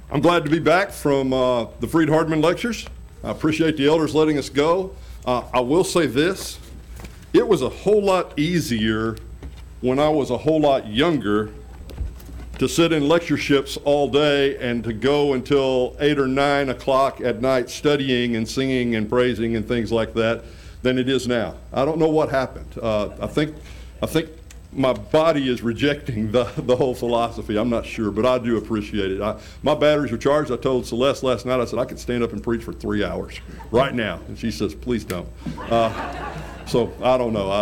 I'm glad to be back from the Freed Hardman lectures. I appreciate the elders letting us go. I will say this, it was a whole lot easier when I was a whole lot younger to sit in lectureships all day and to go until 8 or 9 o'clock at night studying and singing and praising and things like that than it is now. I don't know what happened. I think my body is rejecting the whole philosophy. I'm not sure, but I do appreciate it. My batteries are charged. I told Celeste last night, I said, I could stand up and preach for 3 hours right now. And she says, please don't. So I don't know.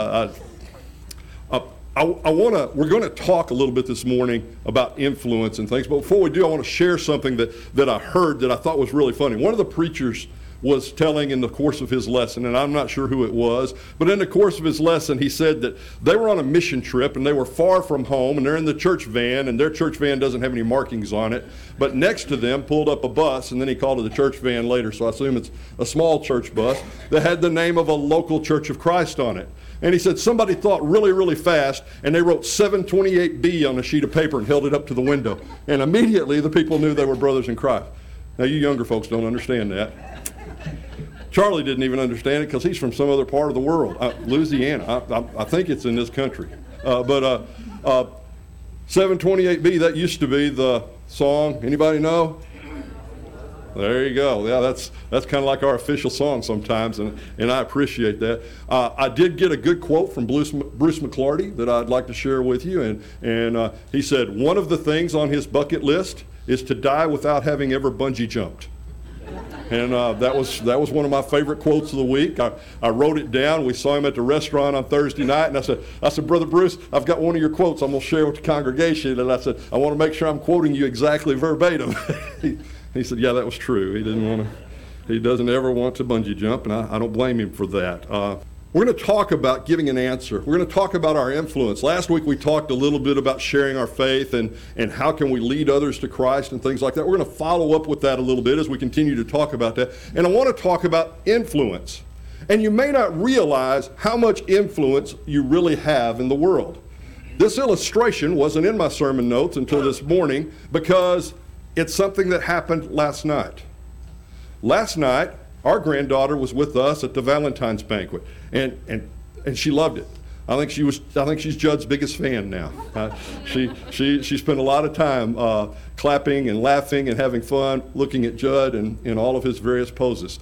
We're going to talk a little bit this morning about influence and things. But before we do, I want to share something that I heard that I thought was really funny. One of the preachers was telling in the course of his lesson, and I'm not sure who it was, but in the course of his lesson, he said that they were on a mission trip and they were far from home and they're in the church van, and their church van doesn't have any markings on it, but next to them pulled up a bus, and then he called it a church van later, so I assume it's a small church bus that had the name of a local Church of Christ on it. And he said somebody thought really, really fast, and they wrote 728B on a sheet of paper and held it up to the window, and immediately the people knew they were brothers in Christ. Now you younger folks don't understand that. Charlie didn't even understand it because he's from some other part of the world, Louisiana. I think it's in this country. But 728B, that used to be the song. Anybody know? There you go. Yeah, that's kind of like our official song sometimes, and I appreciate that. I did get a good quote from Bruce McClarty that I'd like to share with you, and he said, one of the things on his bucket list is to die without having ever bungee jumped. And that was one of my favorite quotes of the week. I wrote it down. We saw him at the restaurant on Thursday night, and I said, Brother Bruce, I've got one of your quotes I'm going to share with the congregation. And I said, I want to make sure I'm quoting you exactly verbatim. He said, yeah, that was true. He doesn't ever want to bungee jump, and I don't blame him for that. We're going to talk about giving an answer. We're going to talk about our influence. Last week we talked a little bit about sharing our faith and how can we lead others to Christ and things like that. We're going to follow up with that a little bit as we continue to talk about that. And I want to talk about influence. And you may not realize how much influence you really have in the world. This illustration wasn't in my sermon notes until this morning because it's something that happened last night. Last night, our granddaughter was with us at the Valentine's banquet, and she loved it. I think she's Judd's biggest fan now. She spent a lot of time clapping and laughing and having fun, looking at Judd and in all of his various poses.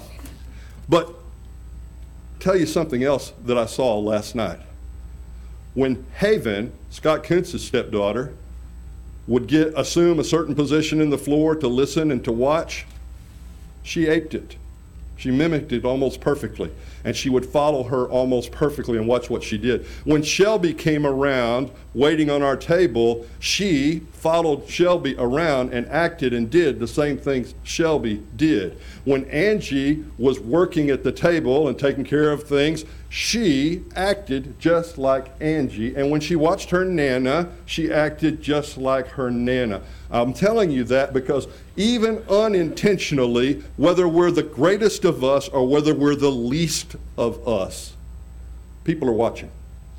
But tell you something else that I saw last night. When Haven, Scott Kuntz's stepdaughter, would assume a certain position in the floor to listen and to watch, she aped it. She mimicked it almost perfectly, and she would follow her almost perfectly and watch what she did. When Shelby came around waiting on our table, she followed Shelby around and acted and did the same things Shelby did. When Angie was working at the table and taking care of things, she acted just like Angie. And when she watched her Nana, she acted just like her Nana. I'm telling you that because even unintentionally, whether we're the greatest of us or whether we're the least of us, people are watching.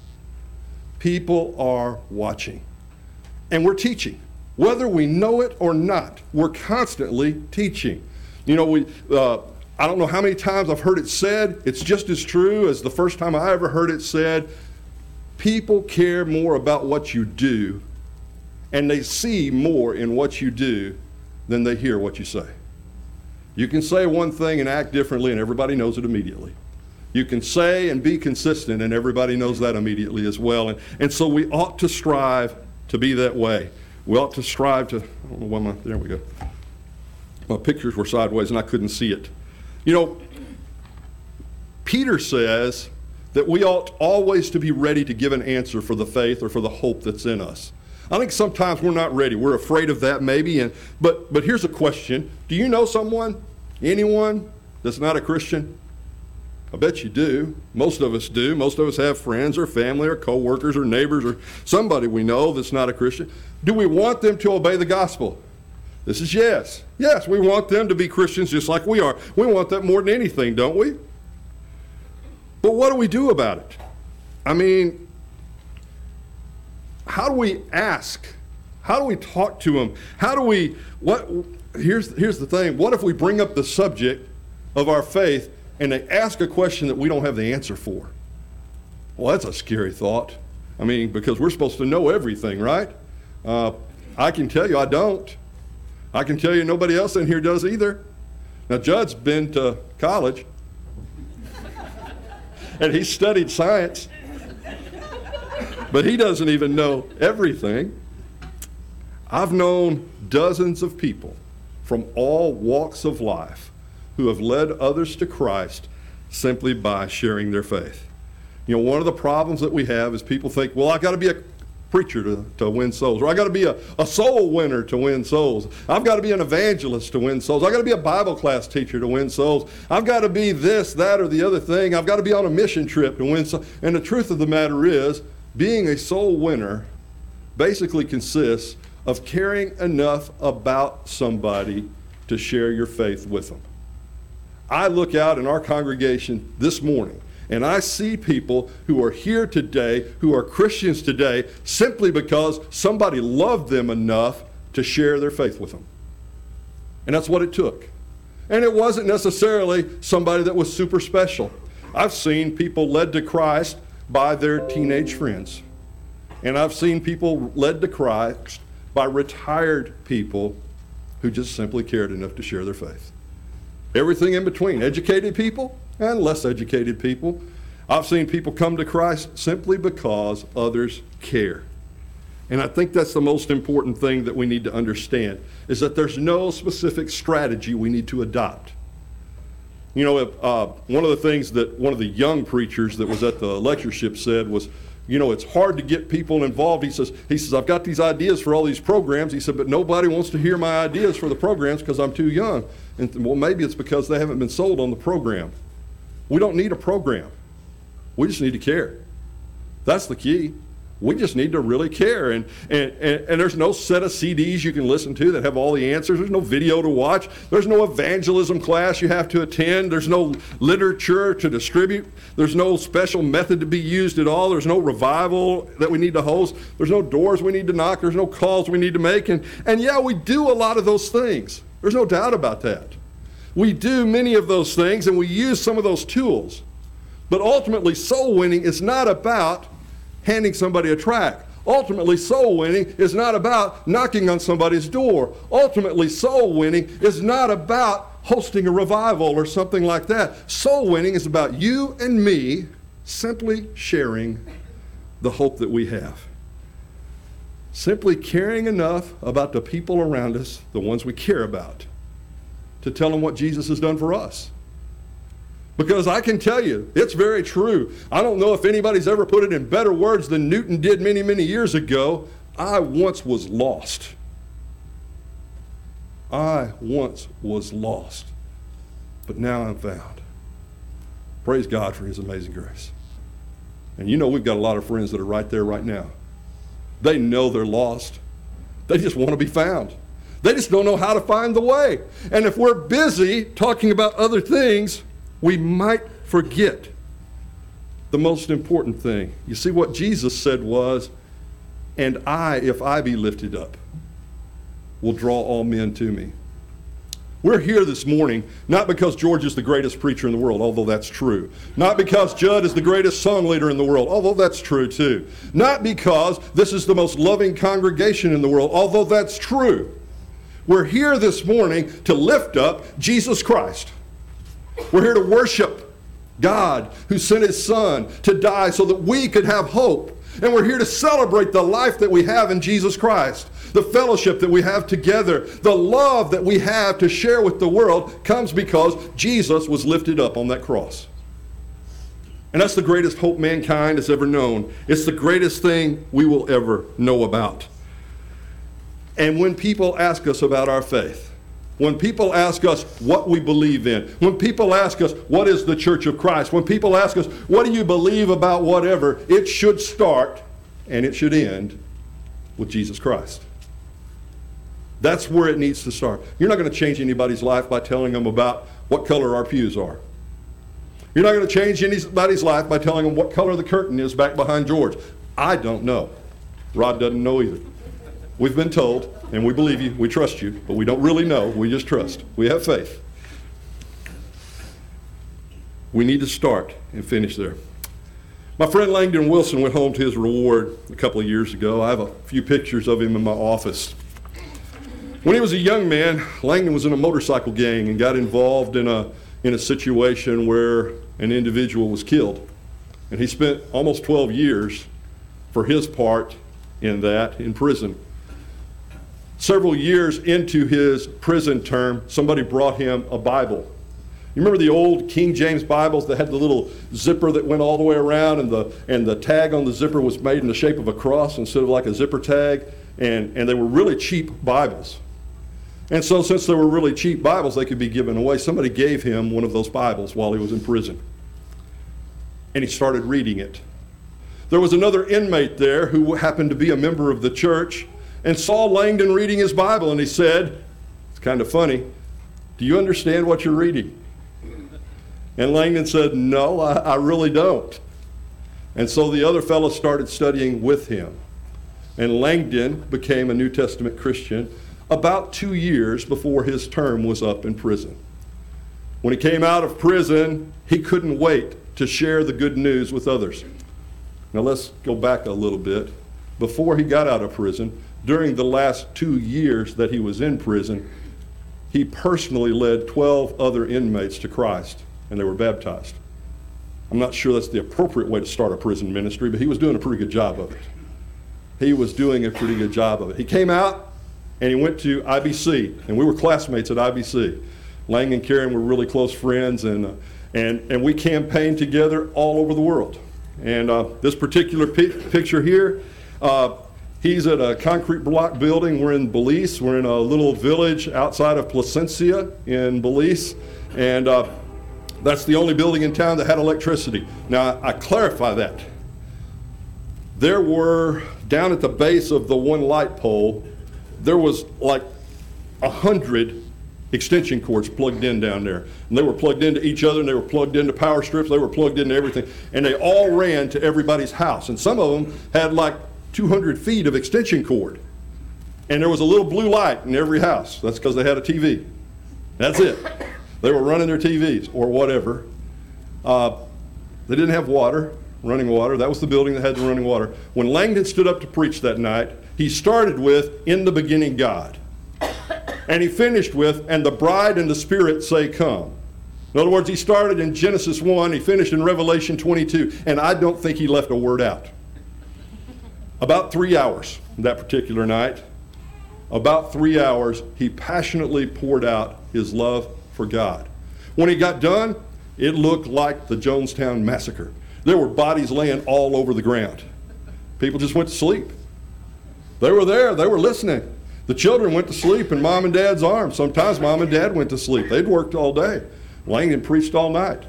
People are watching. And we're teaching. Whether we know it or not, we're constantly teaching. You know, I don't know how many times I've heard it said, it's just as true as the first time I ever heard it said, people care more about what you do, and they see more in what you do than they hear what you say. You can say one thing and act differently, and everybody knows it immediately. You can say and be consistent, and everybody knows that immediately as well. And so we ought to strive to be that way. We ought to strive to, I don't know why there we go. My pictures were sideways and I couldn't see it. You know, Peter says that we ought always to be ready to give an answer for the faith or for the hope that's in us. I think sometimes we're not ready. We're afraid of that maybe. But here's a question. Do you know someone, anyone that's not a Christian? I bet you do. Most of us do. Most of us have friends or family or co-workers or neighbors or somebody we know that's not a Christian. Do we want them to obey the gospel? This is yes. Yes, we want them to be Christians just like we are. We want that more than anything, don't we? But what do we do about it? I mean, how do we ask How do we talk to them? Here's the thing. What if we bring up the subject of our faith and they ask a question that we don't have the answer for? Well, that's a scary thought. I mean, because we're supposed to know everything, right? I can tell you I don't. I can tell you nobody else in here does either. Now, Judd's been to college, and he studied science, but he doesn't even know everything. I've known dozens of people from all walks of life who have led others to Christ simply by sharing their faith. You know, one of the problems that we have is people think, well, I got to be a preacher to win souls, or I got to be a soul winner to win souls. I've got to be an evangelist to win souls. I've got to be a Bible class teacher to win souls. I've got to be this, that, or the other thing. I've got to be on a mission trip to win souls. And the truth of the matter is, being a soul winner basically consists of caring enough about somebody to share your faith with them. I look out in our congregation this morning, and I see people who are here today, who are Christians today, simply because somebody loved them enough to share their faith with them. And that's what it took. And it wasn't necessarily somebody that was super special. I've seen people led to Christ by their teenage friends. And I've seen people led to Christ by retired people who just simply cared enough to share their faith. Everything in between, educated people and less educated people. I've seen people come to Christ simply because others care. And I think that's the most important thing that we need to understand, is that there's no specific strategy we need to adopt. You know, one of the things that one of the young preachers that was at the lectureship said was, you know, it's hard to get people involved. He says, I've got these ideas for all these programs. He said, but nobody wants to hear my ideas for the programs because I'm too young. And well, maybe it's because they haven't been sold on the program. We don't need a program. We just need to care. That's the key. We just need to really care. And there's no set of CDs you can listen to that have all the answers. There's no video to watch. There's no evangelism class you have to attend. There's no literature to distribute. There's no special method to be used at all. There's no revival that we need to host. There's no doors we need to knock. There's no calls we need to make. And yeah, we do a lot of those things. There's no doubt about that. We do many of those things, and we use some of those tools. But ultimately, soul winning is not about handing somebody a tract. Ultimately, soul winning is not about knocking on somebody's door. Ultimately, soul winning is not about hosting a revival or something like that. Soul winning is about you and me simply sharing the hope that we have. Simply caring enough about the people around us, the ones we care about, to tell them what Jesus has done for us. Because I can tell you, it's very true. I don't know if anybody's ever put it in better words than Newton did many, many years ago. I once was lost. I once was lost, but now I'm found. Praise God for His amazing grace. And you know we've got a lot of friends that are right there right now. They know they're lost. They just want to be found. They just don't know how to find the way. And if we're busy talking about other things, we might forget the most important thing. You see, what Jesus said was, and I, if I be lifted up, will draw all men to me. We're here this morning not because George is the greatest preacher in the world, although that's true. Not because Judd is the greatest song leader in the world, although that's true too. Not because this is the most loving congregation in the world, although that's true. We're here this morning to lift up Jesus Christ. We're here to worship God who sent His Son to die so that we could have hope. And we're here to celebrate the life that we have in Jesus Christ. The fellowship that we have together, the love that we have to share with the world comes because Jesus was lifted up on that cross. And that's the greatest hope mankind has ever known. It's the greatest thing we will ever know about. And when people ask us about our faith, when people ask us what we believe in, when people ask us what is the Church of Christ, when people ask us what do you believe about whatever, it should start and it should end with Jesus Christ. That's where it needs to start. You're not going to change anybody's life by telling them about what color our pews are. You're not going to change anybody's life by telling them what color the curtain is back behind George. I don't know. Rod doesn't know either. We've been told, and we believe you, we trust you, but we don't really know. We just trust. We have faith. We need to start and finish there. My friend Langdon Wilson went home to his reward a couple of years ago. I have a few pictures of him in my office. When he was a young man, Langdon was in a motorcycle gang and got involved in a situation where an individual was killed. And he spent almost 12 years for his part in that in prison. Several years into his prison term, somebody brought him a Bible. You remember the old King James Bibles that had the little zipper that went all the way around, and the tag on the zipper was made in the shape of a cross instead of like a zipper tag, and they were really cheap Bibles. And so since they were really cheap Bibles, they could be given away. Somebody gave him one of those Bibles while he was in prison. And he started reading it. There was another inmate there who happened to be a member of the church and saw Langdon reading his Bible, and he said, it's kind of funny, do you understand what you're reading? And Langdon said, no, I really don't. And so the other fellow started studying with him. And Langdon became a New Testament Christian about 2 years before his term was up in prison. When he came out of prison, he couldn't wait to share the good news with others. Now let's go back a little bit. Before he got out of prison, during the last 2 years that he was in prison, he personally led 12 other inmates to Christ, and they were baptized. I'm not sure that's the appropriate way to start a prison ministry, but he was doing a pretty good job of it. He was doing a pretty good job of it. He came out and he went to IBC, and we were classmates at IBC. Lang and Karen were really close friends, and we campaigned together all over the world. And this particular picture here, he's at a concrete block building. We're in Belize. We're in a little village outside of Placencia in Belize, and that's the only building in town that had electricity. Now, I clarify that. There were, down at the base of the one light pole, there was like 100 extension cords plugged in down there. And they were plugged into each other, and they were plugged into power strips, they were plugged into everything. And they all ran to everybody's house. And some of them had like 200 feet of extension cord. And there was a little blue light in every house. That's because they had a TV. That's it. They were running their TVs or whatever. They didn't have water, running water. That was the building that had the running water. When Langdon stood up to preach that night, he started with, "In the beginning, God." And he finished with, "And the bride and the Spirit say, come." In other words, he started in Genesis 1, he finished in Revelation 22, and I don't think he left a word out. About 3 hours that particular night, about 3 hours, he passionately poured out his love for God. When he got done, it looked like the Jonestown Massacre. There were bodies laying all over the ground. People just went to sleep. They were there, they were listening. The children went to sleep in mom and dad's arms. Sometimes mom and dad went to sleep. They'd worked all day. Langdon preached all night.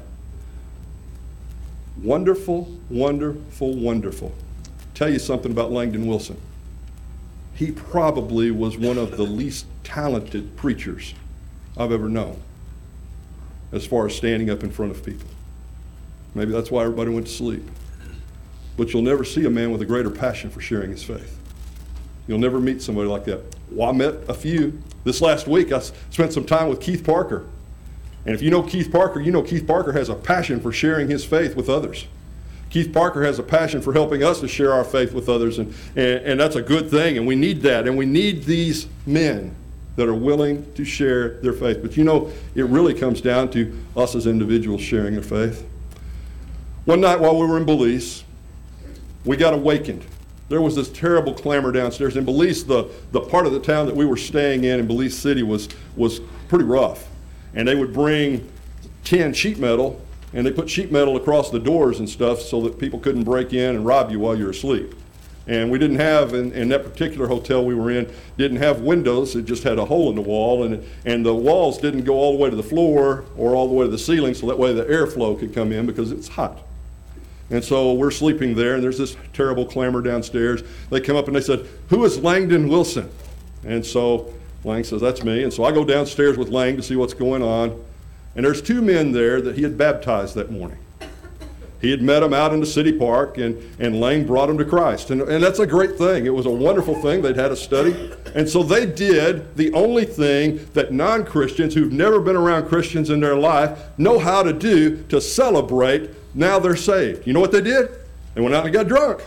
Wonderful, wonderful, wonderful. Tell you something about Langdon Wilson. He probably was one of the least talented preachers I've ever known as far as standing up in front of people. Maybe that's why everybody went to sleep. But you'll never see a man with a greater passion for sharing his faith. You'll never meet somebody like that. Well, I met a few. This last week, I spent some time with Keith Parker. And if you know Keith Parker, you know Keith Parker has a passion for sharing his faith with others. Keith Parker has a passion for helping us to share our faith with others, and that's a good thing, and we need that. And we need these men that are willing to share their faith. But you know, it really comes down to us as individuals sharing our faith. One night while we were in Belize, we got awakened. There was this terrible clamor downstairs. In Belize, the part of the town that we were staying in Belize City was pretty rough. And they would bring tin sheet metal, and they put sheet metal across the doors and stuff so that people couldn't break in and rob you while you were asleep. And we didn't have, in that particular hotel we were in, didn't have windows. It just had a hole in the wall, and the walls didn't go all the way to the floor or all the way to the ceiling, so that way the airflow could come in because it's hot. And so we're sleeping there, and there's this terrible clamor downstairs. They come up and they said, "Who is Langdon Wilson?" And so Lang says, "That's me." And so I go downstairs with Lang to see what's going on. And there's two men there that he had baptized that morning. He had met him out in the city park, and Lane brought him to Christ. And that's a great thing. It was a wonderful thing. They'd had a study. And so they did the only thing that non-Christians who've never been around Christians in their life know how to do to celebrate now they're saved. You know what they did? They went out and got drunk.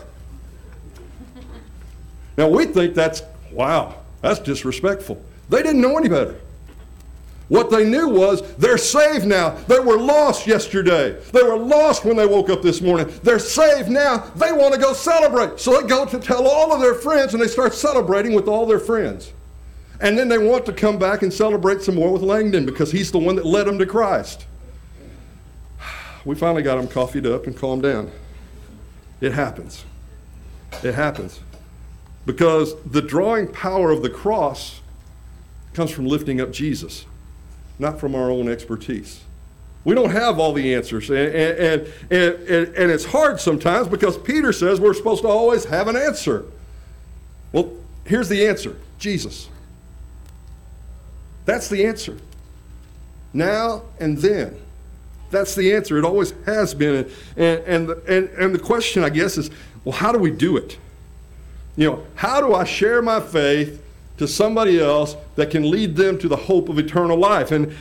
Now we think that's disrespectful. They didn't know any better. What they knew was they're saved now. They were lost yesterday. They were lost when they woke up this morning. They're saved now. They want to go celebrate. So they go to tell all of their friends, and they start celebrating with all their friends. And then they want to come back and celebrate some more with Langdon because he's the one that led them to Christ. We finally got them coffeeed up and calmed down. It happens. It happens. Because the drawing power of the cross comes from lifting up Jesus, not from our own expertise. We don't have all the answers. And it's hard sometimes because Peter says we're supposed to always have an answer. Well, here's the answer. Jesus. That's the answer. Now and then. That's the answer. It always has been. And the question, I guess, is, well, how do we do it? You know, how do I share my faith to somebody else that can lead them to the hope of eternal life? And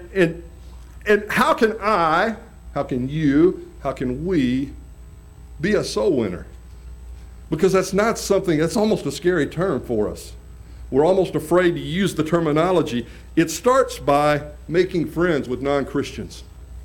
how can we be a soul winner? Because that's not something, that's almost a scary term for us. We're almost afraid to use the terminology. It starts by making friends with non-Christians.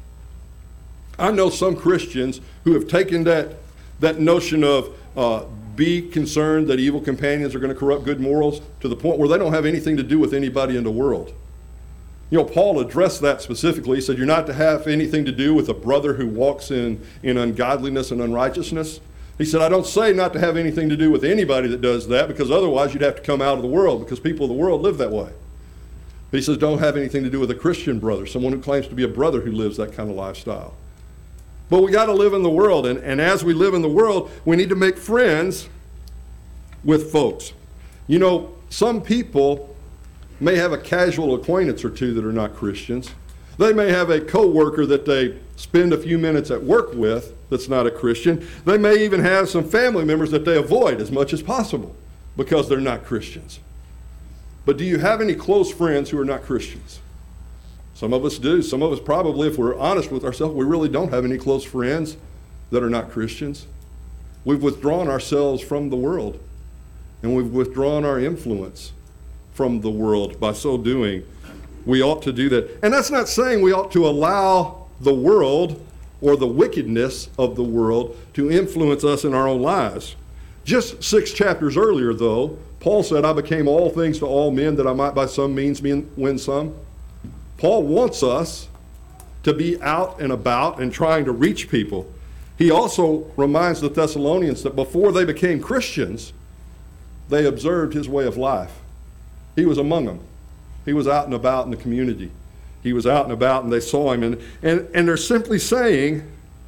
I know some Christians who have taken that notion of be concerned that evil companions are going to corrupt good morals to the point where they don't have anything to do with anybody in the world. You know, Paul addressed that specifically. He said, you're not to have anything to do with a brother who walks in ungodliness and unrighteousness. He said, I don't say not to have anything to do with anybody that does that, because otherwise you'd have to come out of the world, because people of the world live that way. But he says, don't have anything to do with a Christian brother, someone who claims to be a brother who lives that kind of lifestyle. But we got to live in the world, and as we live in the world, we need to make friends with folks. You know, some people may have a casual acquaintance or two that are not Christians. They may have a coworker that they spend a few minutes at work with that's not a Christian. They may even have some family members that they avoid as much as possible because they're not Christians. But do you have any close friends who are not Christians? Some of us do. Some of us probably, if we're honest with ourselves, we really don't have any close friends that are not Christians. We've withdrawn ourselves from the world, and we've withdrawn our influence from the world. By so doing, we ought to do that. And that's not saying we ought to allow the world or the wickedness of the world to influence us in our own lives. Just 6 chapters earlier, though, Paul said, I became all things to all men that I might by some means win some. Paul wants us to be out and about and trying to reach people. He also reminds the Thessalonians that before they became Christians, they observed his way of life. He was among them. He was out and about in the community. He was out and about, and they saw him. And they're simply saying,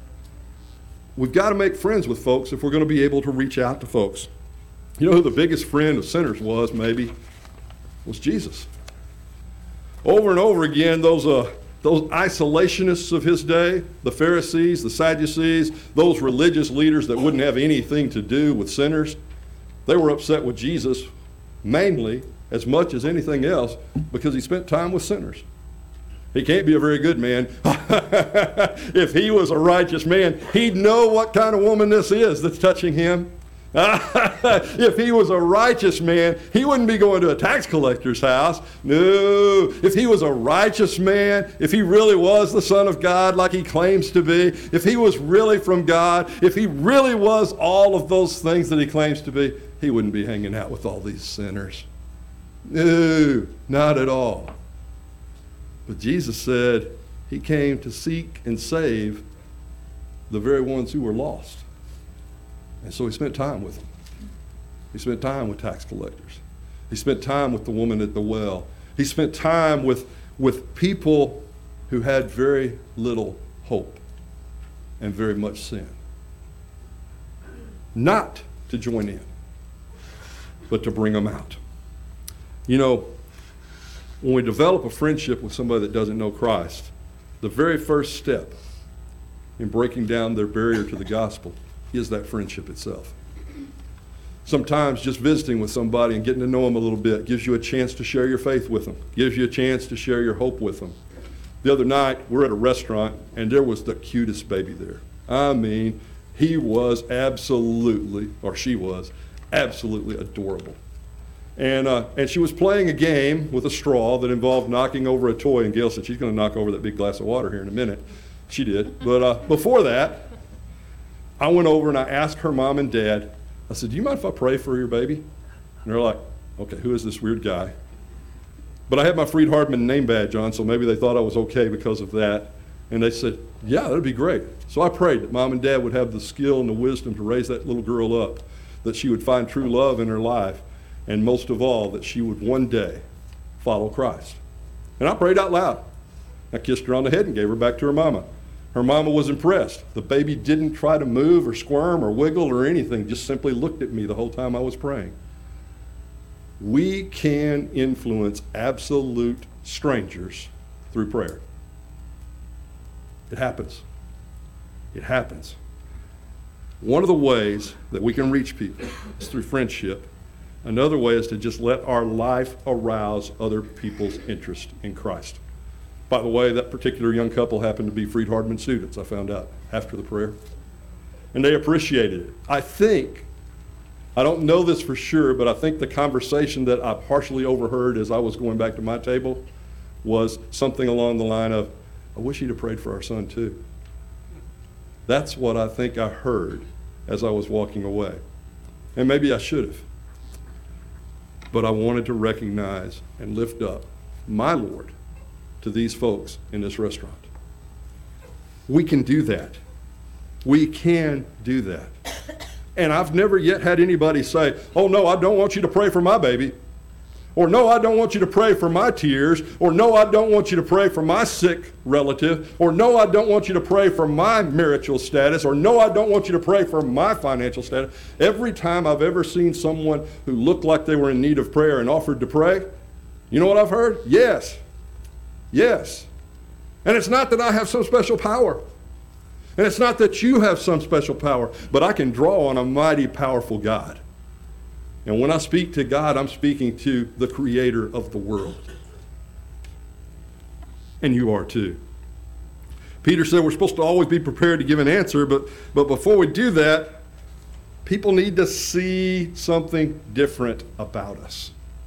we've got to make friends with folks if we're going to be able to reach out to folks. You know who the biggest friend of sinners was, maybe? Was Jesus. Over and over again, those isolationists of his day, the Pharisees, the Sadducees, those religious leaders that wouldn't have anything to do with sinners, they were upset with Jesus mainly, as much as anything else, because he spent time with sinners. He can't be a very good man. If he was a righteous man, he'd know what kind of woman this is that's touching him. If he was a righteous man, he wouldn't be going to a tax collector's house. No. If he was a righteous man, if he really was the Son of God like he claims to be, if he was really from God, if he really was all of those things that he claims to be, he wouldn't be hanging out with all these sinners. No, not at all. But Jesus said he came to seek and save the very ones who were lost. And so he spent time with them. He spent time with tax collectors. He spent time with the woman at the well. He spent time with people who had very little hope and very much sin. Not to join in, but to bring them out. You know, when we develop a friendship with somebody that doesn't know Christ, the very first step in breaking down their barrier to the gospel is that friendship itself. Sometimes just visiting with somebody and getting to know them a little bit gives you a chance to share your faith with them, gives you a chance to share your hope with them. The other night, we're at a restaurant, and there was the cutest baby there. I mean, he was absolutely, or she was, absolutely adorable. And she was playing a game with a straw that involved knocking over a toy, and Gail said she's going to knock over that big glass of water here in a minute. She did. But before that, I went over and I asked her mom and dad, I said, do you mind if I pray for your baby? And they're like, okay, who is this weird guy? But I had my Freed Hardman name badge on, so maybe they thought I was okay because of that. And they said, yeah, that'd be great. So I prayed that mom and dad would have the skill and the wisdom to raise that little girl up, that she would find true love in her life, and most of all, that she would one day follow Christ. And I prayed out loud. I kissed her on the head and gave her back to her mama. Her mama was impressed. The baby didn't try to move or squirm or wiggle or anything, just simply looked at me the whole time I was praying. We can influence absolute strangers through prayer. It happens. It happens. One of the ways that we can reach people is through friendship. Another way is to just let our life arouse other people's interest in Christ. By the way, that particular young couple happened to be Freed Hardman students, I found out after the prayer. And they appreciated it. I don't know this for sure, but I think the conversation that I partially overheard as I was going back to my table was something along the line of, I wish he'd have prayed for our son too. That's what I think I heard as I was walking away. And maybe I should have. But I wanted to recognize and lift up my Lord to these folks in this restaurant. We can do that. We can do that. And I've never yet had anybody say, oh no, I don't want you to pray for my baby. Or no, I don't want you to pray for my tears. Or no, I don't want you to pray for my sick relative. Or no, I don't want you to pray for my marital status. Or no, I don't want you to pray for my financial status. Every time I've ever seen someone who looked like they were in need of prayer and offered to pray, you know what I've heard? Yes. Yes. And it's not that I have some special power. And it's not that you have some special power, but I can draw on a mighty powerful God. And when I speak to God, I'm speaking to the creator of the world. And you are too. Peter said we're supposed to always be prepared to give an answer, but before we do that, people need to see something different about us.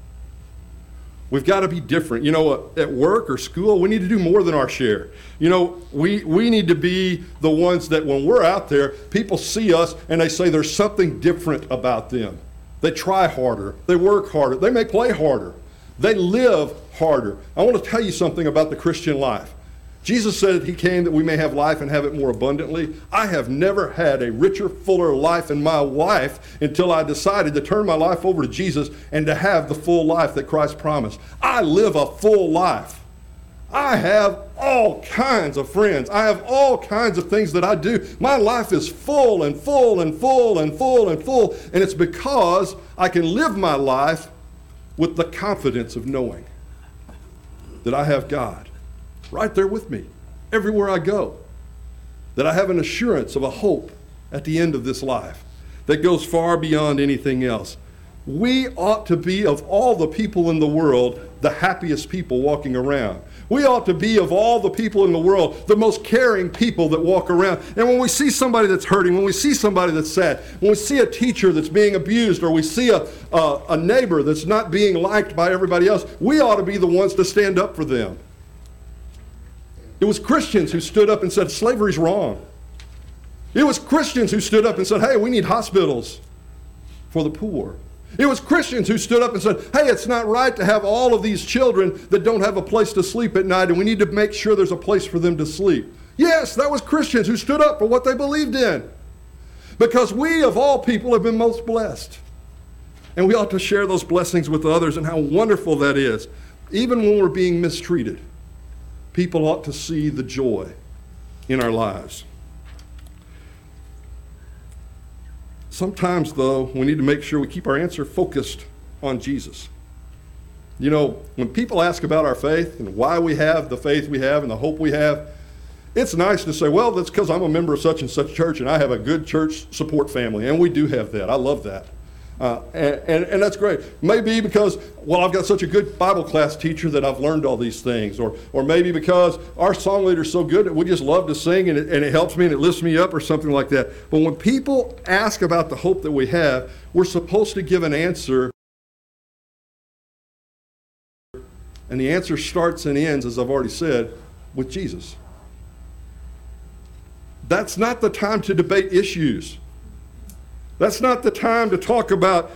We've got to be different. You know, at work or school, we need to do more than our share. You know, we need to be the ones that when we're out there, people see us and they say there's something different about them. They try harder. They work harder. They may play harder. They live harder. I want to tell you something about the Christian life. Jesus said he came that we may have life and have it more abundantly. I have never had a richer, fuller life in my life until I decided to turn my life over to Jesus and to have the full life that Christ promised. I live a full life. I have all kinds of friends. I have all kinds of things that I do. My life is full and full and full and full and full. And it's because I can live my life with the confidence of knowing that I have God right there with me everywhere I go. That I have an assurance of a hope at the end of this life that goes far beyond anything else. We ought to be, of all the people in the world, the happiest people walking around. We ought to be, of all the people in the world, the most caring people that walk around. And when we see somebody that's hurting, when we see somebody that's sad, when we see a teacher that's being abused, or we see a neighbor that's not being liked by everybody else, we ought to be the ones to stand up for them. It was Christians who stood up and said, slavery's wrong. It was Christians who stood up and said, hey, we need hospitals for the poor. It was Christians who stood up and said, hey, it's not right to have all of these children that don't have a place to sleep at night, and we need to make sure there's a place for them to sleep. Yes, that was Christians who stood up for what they believed in. Because we, of all people, have been most blessed. And we ought to share those blessings with others and how wonderful that is. Even when we're being mistreated, people ought to see the joy in our lives. Sometimes, though, we need to make sure we keep our answer focused on Jesus. You know, when people ask about our faith and why we have the faith we have and the hope we have, It's nice to say, well, that's because I'm a member of such and such church and I have a good church support family. And we do have that. I love that. And that's great. Maybe because, well, I've got such a good Bible class teacher that I've learned all these things. Or maybe because our song leader's so good that we just love to sing and it helps me and it lifts me up or something like that. But when people ask about the hope that we have, we're supposed to give an answer. And the answer starts and ends, as I've already said, with Jesus. That's not the time to debate issues. That's not the time to talk about,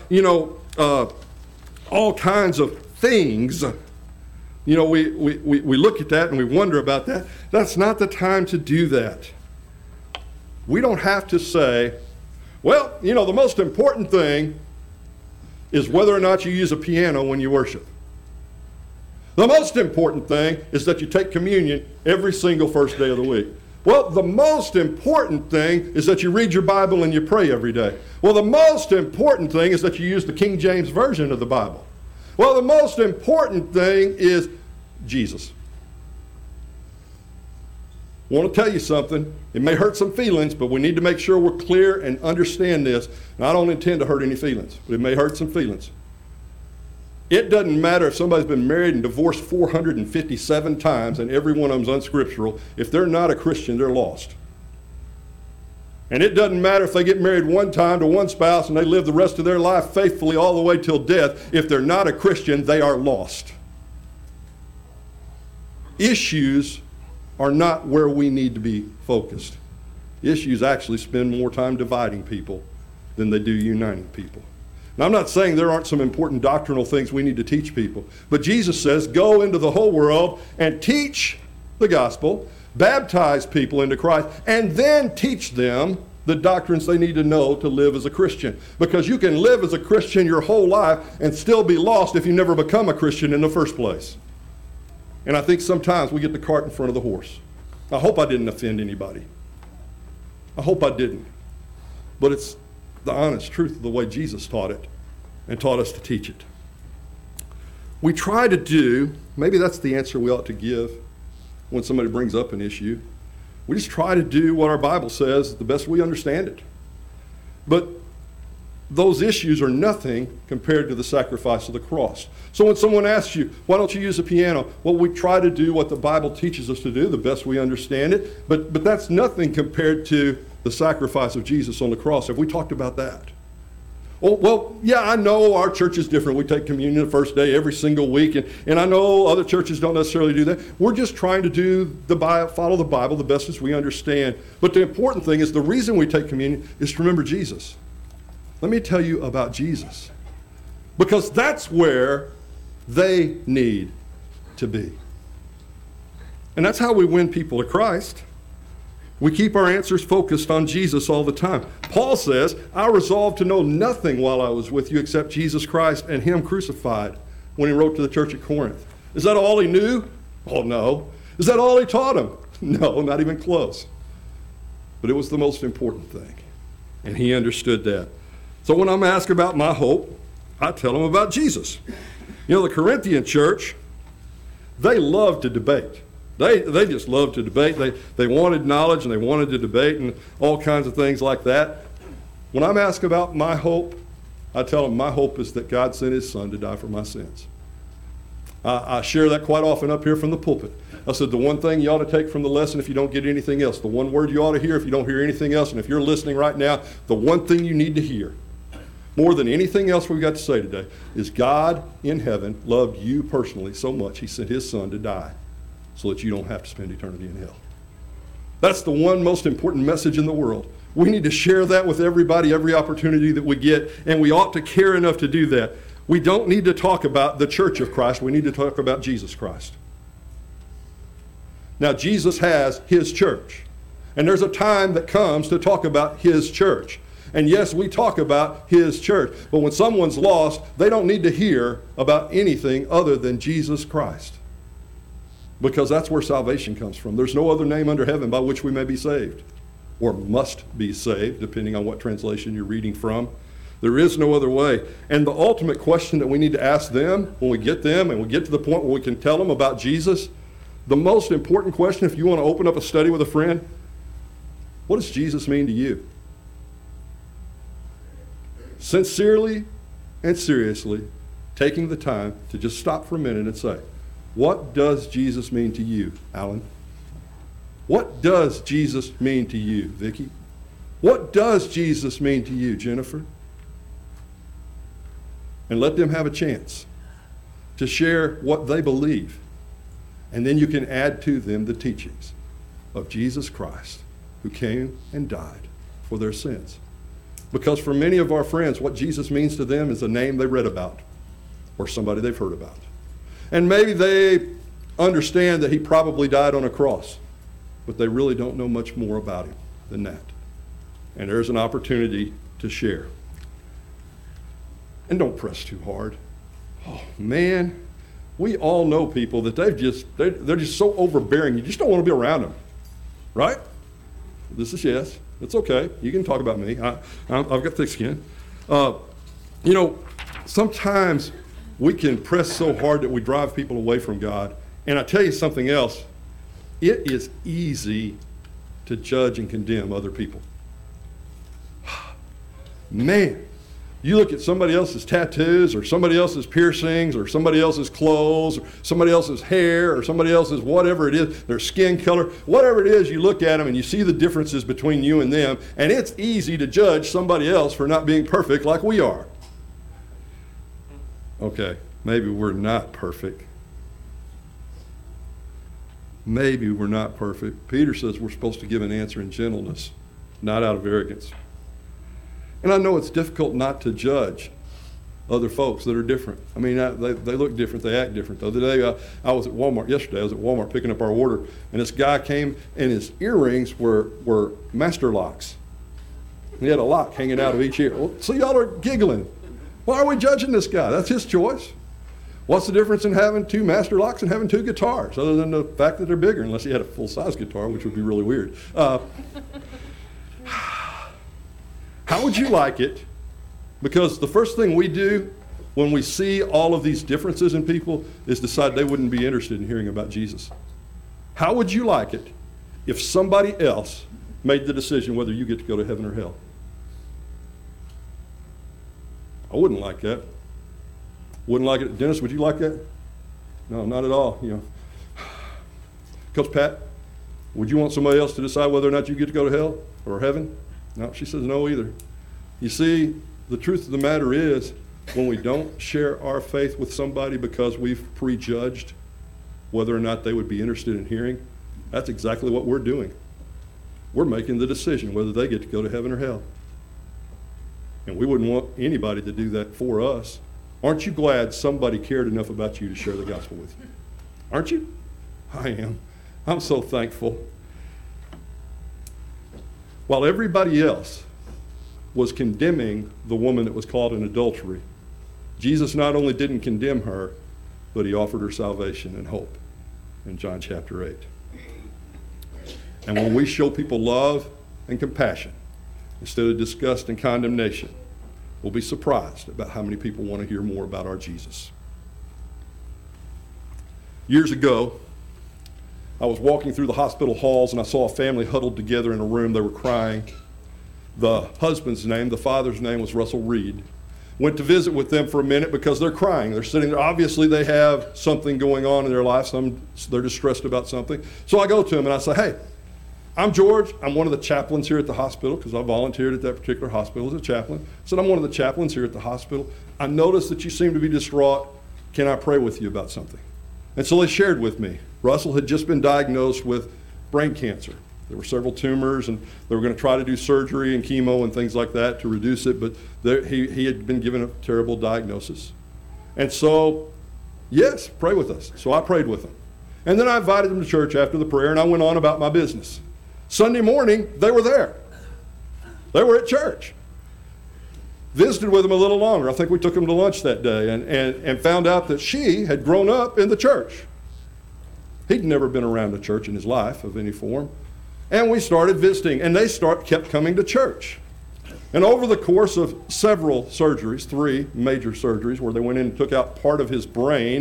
all kinds of things. We look at that and we wonder about that. That's not the time to do that. We don't have to say, well, the most important thing is whether or not you use a piano when you worship. The most important thing is that you take communion every single first day of the week. Well, the most important thing is that you read your Bible and you pray every day. Well, the most important thing is that you use the King James Version of the Bible. Well, the most important thing is Jesus. I want to tell you something. It may hurt some feelings, but we need to make sure we're clear and understand this. And I don't intend to hurt any feelings, but it may hurt some feelings. It doesn't matter if somebody's been married and divorced 457 times and every one of them's unscriptural. If they're not a Christian, they're lost. And it doesn't matter if they get married one time to one spouse and they live the rest of their life faithfully all the way till death. If they're not a Christian, they are lost. Issues are not where we need to be focused. Issues actually spend more time dividing people than they do uniting people. Now, I'm not saying there aren't some important doctrinal things we need to teach people, but Jesus says, go into the whole world and teach the gospel, baptize people into Christ, and then teach them the doctrines they need to know to live as a Christian. Because you can live as a Christian your whole life and still be lost if you never become a Christian in the first place. And I think sometimes we get the cart in front of the horse. I hope I didn't offend anybody. I hope I didn't. But it's the honest truth of the way Jesus taught it and taught us to teach it. We try to do, maybe that's the answer we ought to give when somebody brings up an issue. We just try to do what our Bible says the best we understand it. But those issues are nothing compared to the sacrifice of the cross. So when someone asks you, why don't you use a piano? Well, we try to do what the Bible teaches us to do, the best we understand it. But that's nothing compared to the sacrifice of Jesus on the cross. Have we talked about that? Oh, well, yeah, I know our church is different. We take communion the first day every single week, and I know other churches don't necessarily do that. We're just trying to do follow the Bible the best as we understand. But the important thing is the reason we take communion is to remember Jesus. Let me tell you about Jesus. Because that's where they need to be. And that's how we win people to Christ. We keep our answers focused on Jesus all the time. Paul says, I resolved to know nothing while I was with you except Jesus Christ and him crucified, when he wrote to the church at Corinth. Is that all he knew? Oh, no. Is that all he taught them? No, not even close. But it was the most important thing. And he understood that. So when I'm asked about my hope, I tell them about Jesus. The Corinthian church, they love to debate. They just love to debate. They wanted knowledge and they wanted to debate and all kinds of things like that. When I'm asked about my hope, I tell them my hope is that God sent his son to die for my sins. I share that quite often up here from the pulpit. I said the one thing you ought to take from the lesson if you don't get anything else, the one word you ought to hear if you don't hear anything else, and if you're listening right now, the one thing you need to hear more than anything else we've got to say today is God in heaven loved you personally so much he sent his son to die so that you don't have to spend eternity in hell. That's the one most important message in the world. We need to share that with everybody, every opportunity that we get, and we ought to care enough to do that. We don't need to talk about the church of Christ. We need to talk about Jesus Christ. Now, Jesus has his church, and there's a time that comes to talk about his church. And yes, we talk about his church, but when someone's lost, they don't need to hear about anything other than Jesus Christ. Because that's where salvation comes from. There's no other name under heaven by which we may be saved, or must be saved, depending on what translation you're reading from. There is no other way. And the ultimate question that we need to ask them when we get them and we get to the point where we can tell them about Jesus, the most important question, if you want to open up a study with a friend, what does Jesus mean to you? Sincerely and seriously, taking the time to just stop for a minute and say, what does Jesus mean to you, Alan? What does Jesus mean to you, Vicki? What does Jesus mean to you, Jennifer? And let them have a chance to share what they believe. And then you can add to them the teachings of Jesus Christ, who came and died for their sins. Because for many of our friends, what Jesus means to them is a name they read about or somebody they've heard about. And maybe they understand that he probably died on a cross, but they really don't know much more about him than that. And there's an opportunity to share. And don't press too hard. Oh, man, we all know people that they're just so overbearing, you just don't want to be around them, right? This is yes. It's okay. You can talk about me. I've got thick skin. Sometimes we can press so hard that we drive people away from God. And I tell you something else. It is easy to judge and condemn other people. Man, you look at somebody else's tattoos or somebody else's piercings or somebody else's clothes or somebody else's hair or somebody else's whatever it is, their skin color, whatever it is, you look at them and you see the differences between you and them, and it's easy to judge somebody else for not being perfect like we are. Okay, maybe we're not perfect. Maybe we're not perfect. Peter says we're supposed to give an answer in gentleness, not out of arrogance. And I know it's difficult not to judge other folks that are different. I mean, they look different, they act different. The other day, I was at Walmart yesterday. I was at Walmart picking up our order, and this guy came, and his earrings were master locks. He had a lock hanging out of each ear. Well, so y'all are giggling. Why are we judging this guy? That's his choice. What's the difference in having 2 master locks and having 2 guitars, other than the fact that they're bigger, unless he had a full-size guitar, which would be really weird. How would you like it? Because the first thing we do when we see all of these differences in people is decide they wouldn't be interested in hearing about Jesus. How would you like it if somebody else made the decision whether you get to go to heaven or hell? I wouldn't like that. Wouldn't like it. Dennis, would you like that? No, not at all. Coach Pat, would you want somebody else to decide whether or not you get to go to hell or heaven? No, she says no either. You see, the truth of the matter is, when we don't share our faith with somebody because we've prejudged whether or not they would be interested in hearing, that's exactly what we're doing. We're making the decision whether they get to go to heaven or hell. And we wouldn't want anybody to do that for us. Aren't you glad somebody cared enough about you to share the gospel with you? Aren't you? I am. I'm so thankful. While everybody else was condemning the woman that was caught in adultery, Jesus not only didn't condemn her, but he offered her salvation and hope in John chapter 8. And when we show people love and compassion instead of disgust and condemnation, we'll be surprised about how many people want to hear more about our Jesus. Years ago, I was walking through the hospital halls and I saw a family huddled together in a room. They were crying. The husband's name, the father's name was Russell Reed. Went to visit with them for a minute because they're crying. They're sitting there. Obviously, they have something going on in their life. They're distressed about something. So I go to them and I say, hey, I'm George. I'm one of the chaplains here at the hospital because I volunteered at that particular hospital as a chaplain. I said, I'm one of the chaplains here at the hospital. I noticed that you seem to be distraught. Can I pray with you about something? And so they shared with me. Russell had just been diagnosed with brain cancer. There were several tumors, and they were going to try to do surgery and chemo and things like that to reduce it, but he had been given a terrible diagnosis. And so, yes, pray with us. So I prayed with them. And then I invited them to church after the prayer, and I went on about my business. Sunday morning, they were there. They were at church. Visited with them a little longer. I think we took them to lunch that day and found out that she had grown up in the church. He'd never been around a church in his life of any form. And we started visiting, and they kept coming to church. And over the course of several surgeries, 3 major surgeries, where they went in and took out part of his brain,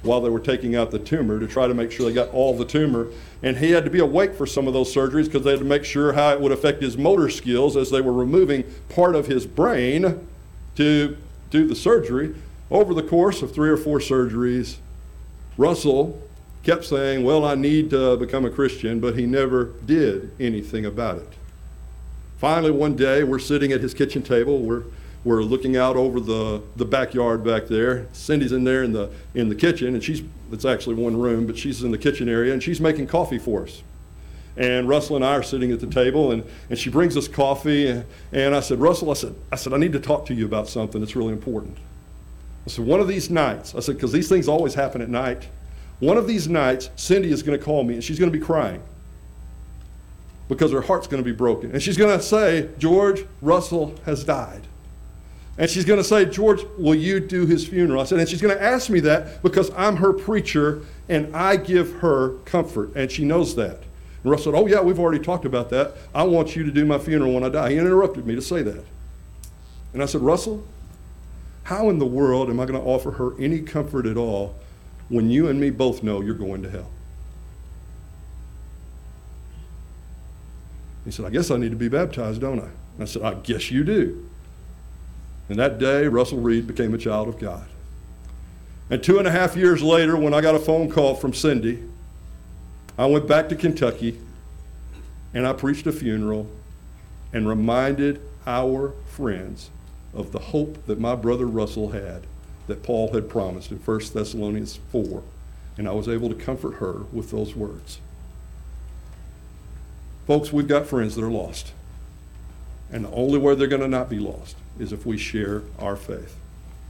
while they were taking out the tumor to try to make sure they got all the tumor. And he had to be awake for some of those surgeries because they had to make sure how it would affect his motor skills as they were removing part of his brain to do the surgery. Over the course of 3 or 4 surgeries, Russell kept saying, well, I need to become a Christian, but he never did anything about it. Finally, one day, we're sitting at his kitchen table. We're looking out over the backyard back there. Cindy's in there in the kitchen, and it's actually one room, but she's in the kitchen area, and she's making coffee for us. And Russell and I are sitting at the table, and she brings us coffee, and I said, Russell, I said, I need to talk to you about something that's really important. I said, one of these nights, I said, because these things always happen at night, one of these nights, Cindy is going to call me, and she's going to be crying because her heart's going to be broken. And she's going to say, George, Russell has died. And she's going to say, George, will you do his funeral? I said, and she's going to ask me that because I'm her preacher, and I give her comfort, and she knows that. And Russell said, oh, yeah, we've already talked about that. I want you to do my funeral when I die. He interrupted me to say that. And I said, Russell, how in the world am I going to offer her any comfort at all when you and me both know you're going to hell? He said, I guess I need to be baptized, don't I? And I said, I guess you do. And that day, Russell Reed became a child of God. And 2.5 years later, when I got a phone call from Cindy, I went back to Kentucky, and I preached a funeral and reminded our friends of the hope that my brother Russell had, that Paul had promised in 1 Thessalonians 4. And I was able to comfort her with those words. Folks, we've got friends that are lost. And the only way they're going to not be lost is if we share our faith.